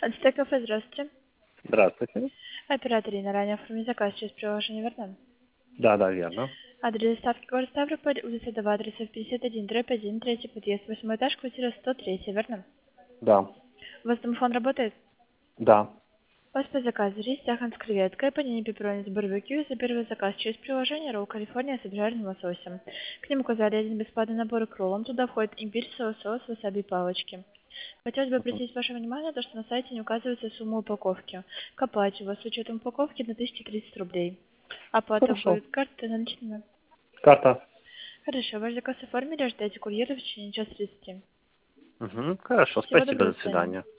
Ацтек кафе, здравствуйте. Здравствуйте. Оператор Инна, ранее оформить заказ через приложение Вернон. Да, да, верно. Адрес доставки город Ставрополь, улица Дова, адресов 51/1, третий подъезд, 8 этаж, квартира 103, Вернон. Да, У вас домофон работает? да. У вас по заказу рис яхан с креветкой, панини пепперони с барбекю, за первый заказ через приложение Ролл Калифорния с обжаренным лососем. К ним указали один бесплатный набор к роллам, туда входит имбирь, соус, васаби и палочки. Хотелось бы Мгм. обратить ваше внимание, то, что на сайте не указывается сумма упаковки. К оплате у вас с учетом упаковки на 1030 рублей. Оплата Хорошо. будет картой наличными. Карта. Хорошо, ваш заказ оформили, ждайте курьера в течение часа 30. Мгм. Хорошо, Всего спасибо, доброго, до до свидания. свидания.